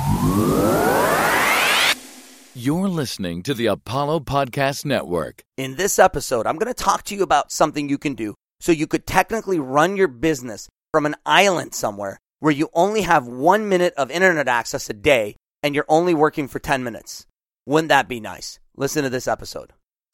You're listening to the Apollo Podcast Network. In this episode, I'm going to talk to you about something you can do so you could technically run your business from an island somewhere where you only have 1 minute of internet access a day and you're only working for 10 minutes. Wouldn't that be nice? Listen to this episode.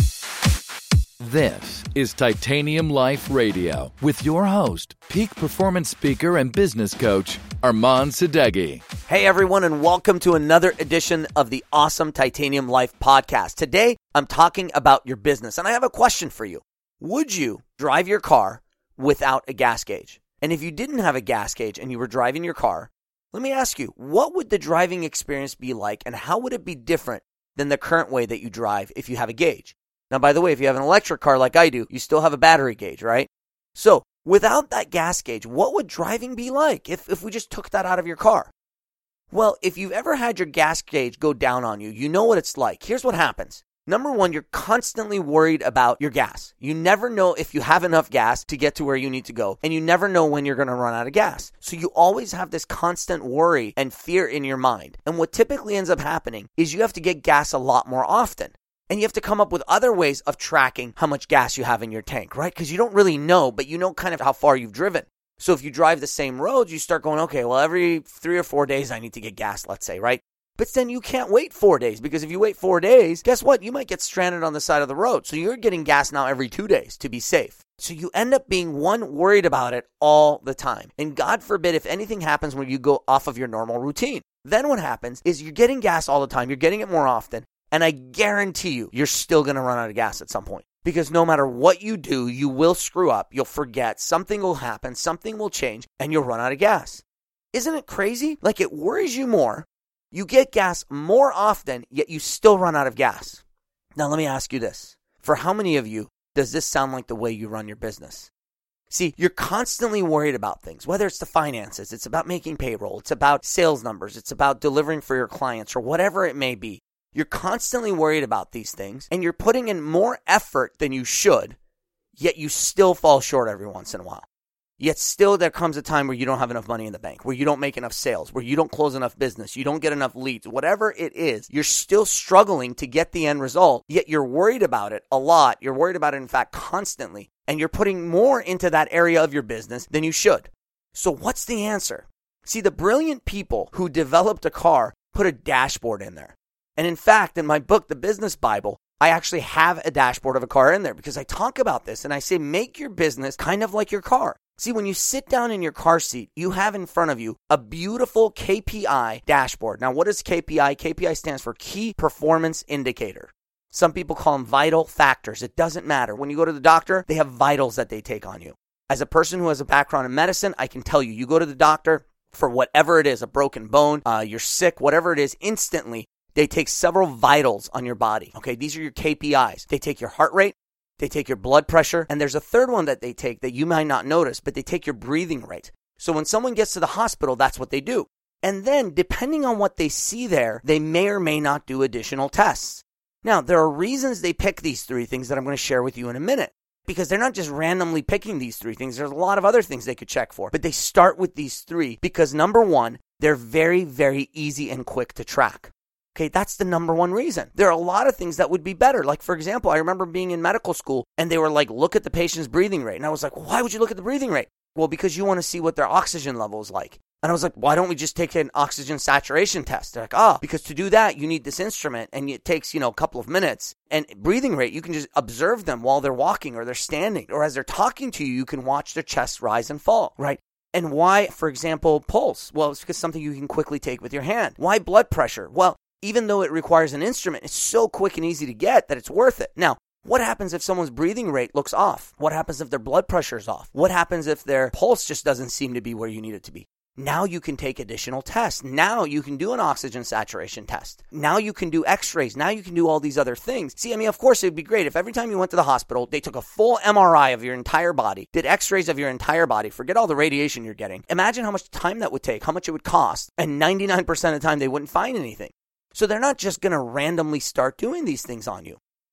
This is Titanium Life Radio with your host, peak performance speaker and business coach, Armand Sadeghi. Hey everyone, and welcome to another edition of the awesome Titanium Life podcast. Today, I'm talking about your business, and I have a question for you. Would you drive your car without a gas gauge? And if you didn't have a gas gauge and you were driving your car, let me ask you, what would the driving experience be like, and how would it be different than the current way that you drive if you have a gauge? Now, by the way, if you have an electric car like I do, you still have a battery gauge, right? So, without that gas gauge, what would driving be like if we just took that out of your car? Well, if you've ever had your gas gauge go down on you, you know what it's like. Here's what happens. Number one, you're constantly worried about your gas. You never know if you have enough gas to get to where you need to go, and you never know when you're going to run out of gas. So you always have this constant worry and fear in your mind. And what typically ends up happening is you have to get gas a lot more often. And you have to come up with other ways of tracking how much gas you have in your tank, right? Because you don't really know, but you know kind of how far you've driven. So if you drive the same roads, you start going, okay, well, every 3 or 4 days I need to get gas, let's say, right? But then you can't wait 4 days, because if you wait 4 days, guess what? You might get stranded on the side of the road. So you're getting gas now every 2 days to be safe. So you end up being worried about it all the time. And God forbid if anything happens when you go off of your normal routine. Then what happens is you're getting gas all the time. You're getting it more often. And I guarantee you're still going to run out of gas at some point. Because no matter what you do, you will screw up. You'll forget. Something will happen. Something will change. And you'll run out of gas. Isn't it crazy? Like, it worries you more. You get gas more often, yet you still run out of gas. Now, let me ask you this. For how many of you does this sound like the way you run your business? See, you're constantly worried about things, whether it's the finances, it's about making payroll, it's about sales numbers, it's about delivering for your clients, or whatever it may be. You're constantly worried about these things, and you're putting in more effort than you should, yet you still fall short every once in a while. Yet still there comes a time where you don't have enough money in the bank, where you don't make enough sales, where you don't close enough business, you don't get enough leads, whatever it is, you're still struggling to get the end result, yet you're worried about it a lot. You're worried about it, in fact, constantly, and you're putting more into that area of your business than you should. So what's the answer? See, the brilliant people who developed a car put a dashboard in there. And in fact, in my book, The Business Bible, I actually have a dashboard of a car in there because I talk about this and I say, make your business kind of like your car. See, when you sit down in your car seat, you have in front of you a beautiful KPI dashboard. Now, what is KPI? KPI stands for Key Performance Indicator. Some people call them vital factors. It doesn't matter. When you go to the doctor, they have vitals that they take on you. As a person who has a background in medicine, I can tell you, you go to the doctor for whatever it is, a broken bone, you're sick, whatever it is, instantly, they take several vitals on your body. Okay, these are your KPIs. They take your heart rate, they take your blood pressure, and there's a third one that they take that you might not notice, but they take your breathing rate. So when someone gets to the hospital, that's what they do. And then, depending on what they see there, they may or may not do additional tests. Now, there are reasons they pick these three things that I'm going to share with you in a minute, because they're not just randomly picking these three things. There's a lot of other things they could check for, but they start with these three because, number one, they're very, very easy and quick to track. Okay, that's the number one reason. There are a lot of things that would be better. Like, for example, I remember being in medical school and they were like, look at the patient's breathing rate. And I was like, why would you look at the breathing rate? Well, because you want to see what their oxygen level is like. And I was like, why don't we just take an oxygen saturation test? They're like, because to do that, you need this instrument and it takes, a couple of minutes. And breathing rate, you can just observe them while they're walking or they're standing. Or as they're talking to you, you can watch their chest rise and fall, right? And why, for example, pulse? Well, it's because something you can quickly take with your hand. Why blood pressure? Well, even though it requires an instrument, it's so quick and easy to get that it's worth it. Now, what happens if someone's breathing rate looks off? What happens if their blood pressure is off? What happens if their pulse just doesn't seem to be where you need it to be? Now you can take additional tests. Now you can do an oxygen saturation test. Now you can do x-rays. Now you can do all these other things. See, of course, it'd be great if every time you went to the hospital, they took a full MRI of your entire body, did x-rays of your entire body, forget all the radiation you're getting. Imagine how much time that would take, how much it would cost, and 99% of the time they wouldn't find anything. So they're not just going to randomly start doing these things on you.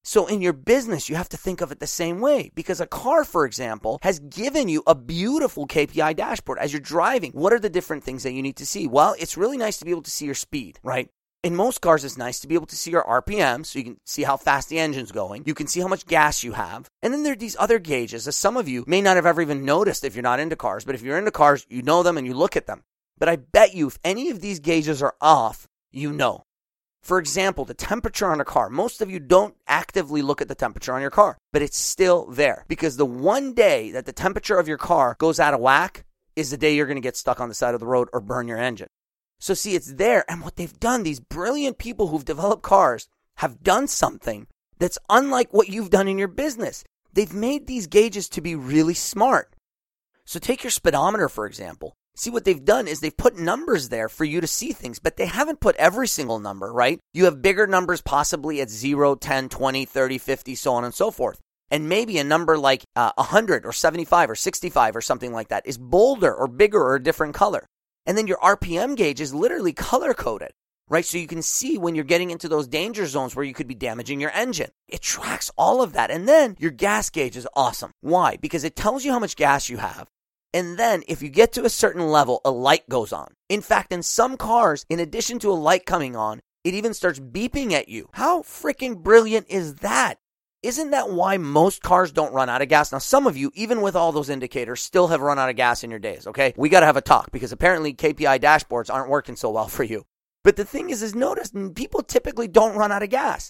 So in your business, you have to think of it the same way, because a car, for example, has given you a beautiful KPI dashboard. As you're driving, what are the different things that you need to see? Well, it's really nice to be able to see your speed, right? In most cars, it's nice to be able to see your RPM, so you can see how fast the engine's going. You can see how much gas you have. And then there are these other gauges, as some of you may not have ever even noticed if you're not into cars. But if you're into cars, you know them and you look at them. But I bet you if any of these gauges are off, you know. For example, the temperature on a car. Most of you don't actively look at the temperature on your car, but it's still there. Because the one day that the temperature of your car goes out of whack is the day you're going to get stuck on the side of the road or burn your engine. So see, it's there. And what they've done, these brilliant people who've developed cars have done something that's unlike what you've done in your business. They've made these gauges to be really smart. So take your speedometer, for example. See, what they've done is they've put numbers there for you to see things, but they haven't put every single number, right? You have bigger numbers possibly at 0, 10, 20, 30, 50, so on and so forth. And maybe a number like 100 or 75 or 65 or something like that is bolder or bigger or a different color. And then your RPM gauge is literally color-coded, right? So you can see when you're getting into those danger zones where you could be damaging your engine. It tracks all of that. And then your gas gauge is awesome. Why? Because it tells you how much gas you have. And then if you get to a certain level, a light goes on. In fact, in some cars, in addition to a light coming on, it even starts beeping at you. How freaking brilliant is that? Isn't that why most cars don't run out of gas? Now, some of you, even with all those indicators, still have run out of gas in your days, okay? We got to have a talk because apparently KPI dashboards aren't working so well for you. But the thing is notice people typically don't run out of gas.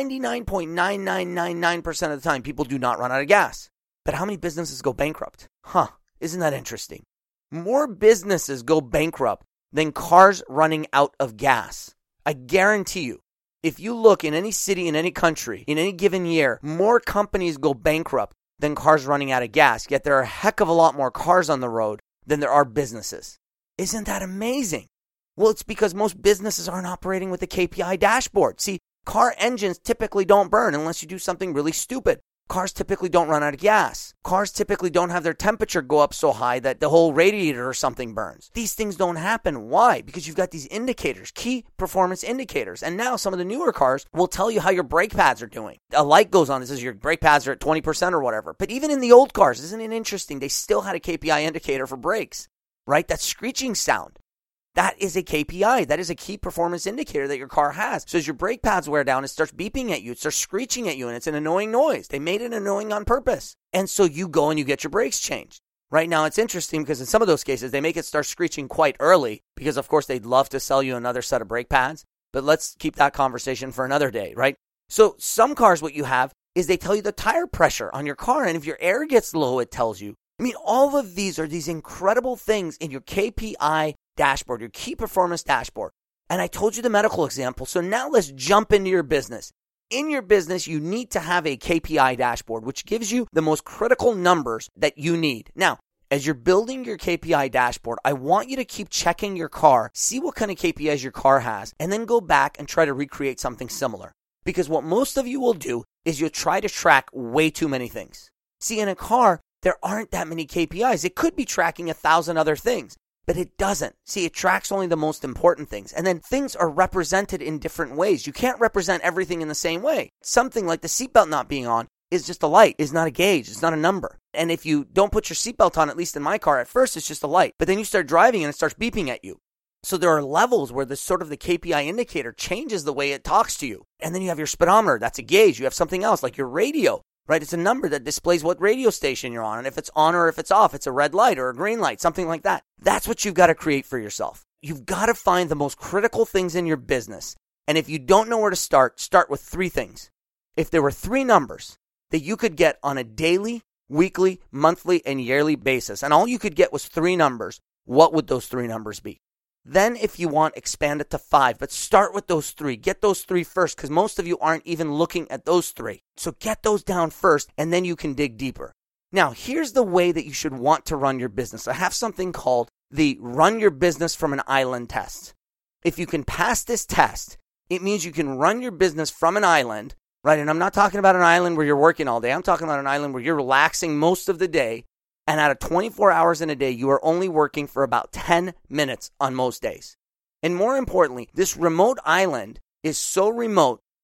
99.9999% of the time, people do not run out of gas. But how many businesses go bankrupt? Isn't that interesting? More businesses go bankrupt than cars running out of gas. I guarantee you, if you look in any city, in any country, in any given year, more companies go bankrupt than cars running out of gas. Yet there are a heck of a lot more cars on the road than there are businesses. Isn't that amazing? Well, it's because most businesses aren't operating with the KPI dashboard. See, car engines typically don't burn unless you do something really stupid. Cars typically don't run out of gas. Cars typically don't have their temperature go up so high that the whole radiator or something burns. These things don't happen. Why? Because you've got these indicators, key performance indicators. And now some of the newer cars will tell you how your brake pads are doing. A light goes on that says your brake pads are at 20% or whatever. But even in the old cars, isn't it interesting? They still had a KPI indicator for brakes, right? That screeching sound. That is a KPI. That is a key performance indicator that your car has. So as your brake pads wear down, it starts beeping at you. It starts screeching at you, and it's an annoying noise. They made it annoying on purpose. And so you go and you get your brakes changed. Right now, it's interesting because in some of those cases, they make it start screeching quite early because, of course, they'd love to sell you another set of brake pads. But let's keep that conversation for another day, right? So some cars, what you have is they tell you the tire pressure on your car. And if your air gets low, it tells you. I mean, all of these are these incredible things in your KPI dashboard, your key performance dashboard. And I told you the medical example. So now let's jump into your business. In your business, you need to have a KPI dashboard, which gives you the most critical numbers that you need. Now, as you're building your KPI dashboard, I want you to keep checking your car, see what kind of KPIs your car has, and then go back and try to recreate something similar. Because what most of you will do is you'll try to track way too many things. See, in a car, there aren't that many KPIs. It could be tracking 1,000 other things. But it doesn't. See, it tracks only the most important things. And then things are represented in different ways. You can't represent everything in the same way. Something like the seatbelt not being on is just a light, is not a gauge, it's not a number. And if you don't put your seatbelt on, at least in my car, at first it's just a light. But then you start driving and it starts beeping at you. So there are levels where this sort of the KPI indicator changes the way it talks to you. And then you have your speedometer, that's a gauge. You have something else like your radio. Right? It's a number that displays what radio station you're on. And if it's on or if it's off, it's a red light or a green light, something like that. That's what you've got to create for yourself. You've got to find the most critical things in your business. And if you don't know where to start with 3 things. If there were 3 numbers that you could get on a daily, weekly, monthly, and yearly basis, and all you could get was 3 numbers, what would those 3 numbers be? Then if you want, expand it to 5, but start with those 3. Get those 3 first because most of you aren't even looking at those 3. So get those down first and then you can dig deeper. Now, here's the way that you should want to run your business. I have something called the Run Your Business from an Island test. If you can pass this test, it means you can run your business from an island, right? And I'm not talking about an island where you're working all day. I'm talking about an island where you're relaxing most of the day. And out of 24 hours in a day, you are only working for about 10 minutes on most days. And more importantly, this remote island is so remote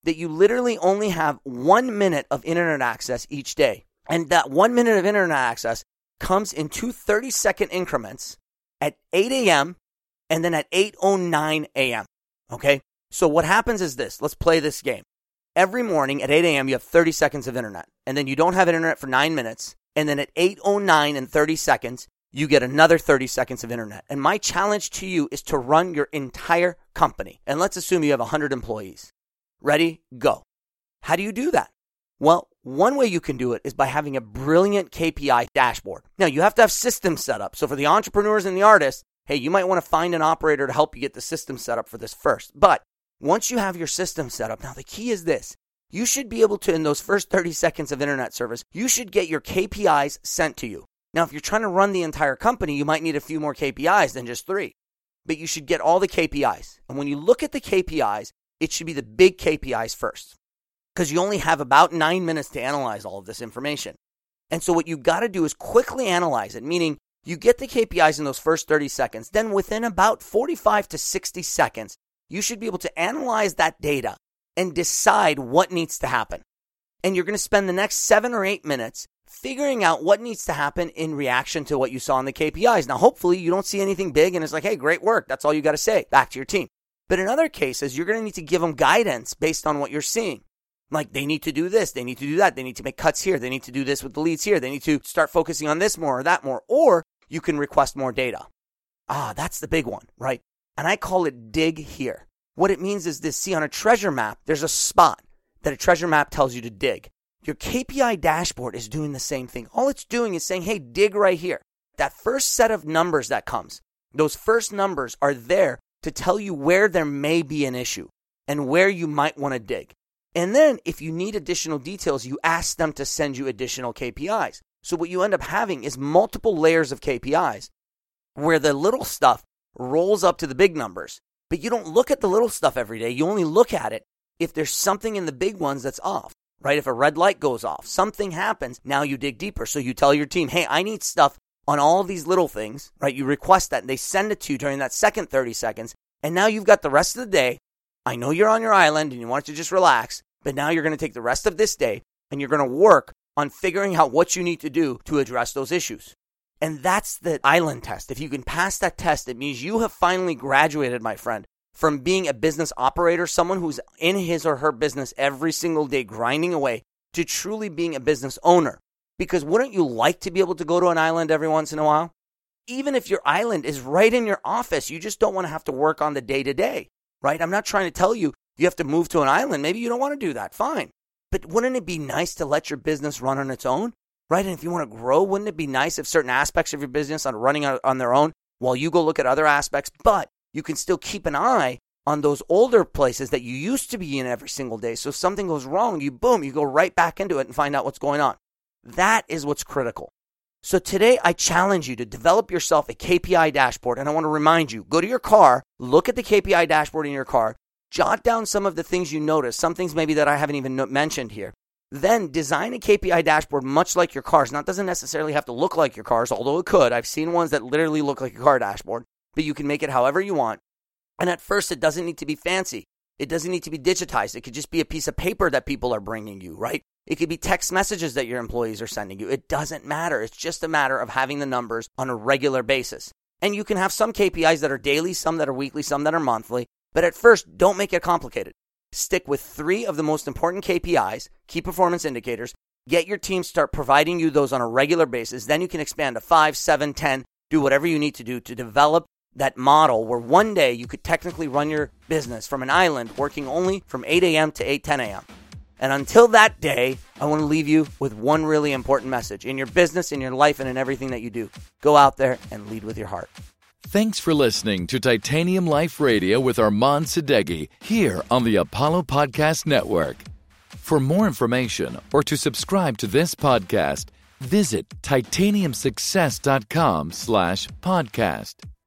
that you literally only have 1 minute of internet access each day. And that 1 minute of internet access comes in two 30-second increments at 8 a.m. and then at 8:09 a.m. Okay? So what happens is this. Let's play this game. Every morning at 8 a.m., you have 30 seconds of internet. And then you don't have internet for 9 minutes. And then at 8:09 and 30 seconds, you get another 30 seconds of internet. And my challenge to you is to run your entire company. And let's assume you have 100 employees. Ready? Go. How do you do that? Well, one way you can do it is by having a brilliant KPI dashboard. Now, you have to have systems set up. So for the entrepreneurs and the artists, hey, you might want to find an operator to help you get the system set up for this first. But once you have your system set up, now the key is this. You should be able to, in those first 30 seconds of internet service, you should get your KPIs sent to you. Now, if you're trying to run the entire company, you might need a few more KPIs than just 3. But you should get all the KPIs. And when you look at the KPIs, it should be the big KPIs first, because you only have about 9 minutes to analyze all of this information. And so what you got to do is quickly analyze it, meaning you get the KPIs in those first 30 seconds. Then within about 45 to 60 seconds, you should be able to analyze that data and decide what needs to happen. And you're going to spend the next 7 or 8 minutes figuring out what needs to happen in reaction to what you saw in the KPIs. Now, hopefully you don't see anything big and it's like, hey, great work. That's all you got to say back to your team. But in other cases, you're going to need to give them guidance based on what you're seeing. Like, they need to do this, they need to do that, they need to make cuts here, they need to do this with the leads here, they need to start focusing on this more or that more, or you can request more data. That's the big one, right? And I call it dig here. What it means is this. See, on a treasure map, there's a spot that a treasure map tells you to dig. Your KPI dashboard is doing the same thing. All it's doing is saying, hey, dig right here. That first set of numbers that comes, those first numbers are there to tell you where there may be an issue and where you might want to dig. And then if you need additional details, you ask them to send you additional KPIs. So what you end up having is multiple layers of KPIs where the little stuff rolls up to the big numbers. But you don't look at the little stuff every day. You only look at it if there's something in the big ones that's off, right? If a red light goes off, something happens, now you dig deeper. So you tell your team, hey, I need stuff on all these little things, right? You request that and they send it to you during that second 30 seconds. And now you've got the rest of the day. I know you're on your island and you want to just relax, but now you're going to take the rest of this day and you're going to work on figuring out what you need to do to address those issues. And that's the island test. If you can pass that test, it means you have finally graduated, my friend, from being a business operator, someone who's in his or her business every single day grinding away, to truly being a business owner. Because wouldn't you like to be able to go to an island every once in a while? Even if your island is right in your office, you just don't want to have to work on the day-to-day, right? I'm not trying to tell you you have to move to an island. Maybe you don't want to do that. Fine. But wouldn't it be nice to let your business run on its own, right? And if you want to grow, wouldn't it be nice if certain aspects of your business are running on their own while you go look at other aspects, but you can still keep an eye on those older places that you used to be in every single day. So if something goes wrong, you go right back into it and find out what's going on. That is what's critical. So today I challenge you to develop yourself a KPI dashboard. And I want to remind you, go to your car, look at the KPI dashboard in your car, jot down some of the things you notice, some things maybe that I haven't even mentioned here. Then design a KPI dashboard much like your cars. Now, it doesn't necessarily have to look like your cars, although it could. I've seen ones that literally look like a car dashboard, but you can make it however you want. And at first, it doesn't need to be fancy. It doesn't need to be digitized. It could just be a piece of paper that people are bringing you, right? It could be text messages that your employees are sending you. It doesn't matter. It's just a matter of having the numbers on a regular basis. And you can have some KPIs that are daily, some that are weekly, some that are monthly. But at first, don't make it complicated. Stick with 3 of the most important KPIs, key performance indicators. Get your team start providing you those on a regular basis. Then you can expand to 5, 7, 10, do whatever you need to do to develop that model where one day you could technically run your business from an island working only from 8 a.m. to 10 a.m. And until that day, I want to leave you with one really important message. In your business, in your life, and in everything that you do, go out there and lead with your heart. Thanks for listening to Titanium Life Radio with Armand Sadeghi here on the Apollo Podcast Network. For more information or to subscribe to this podcast, visit titaniumsuccess.com/podcast.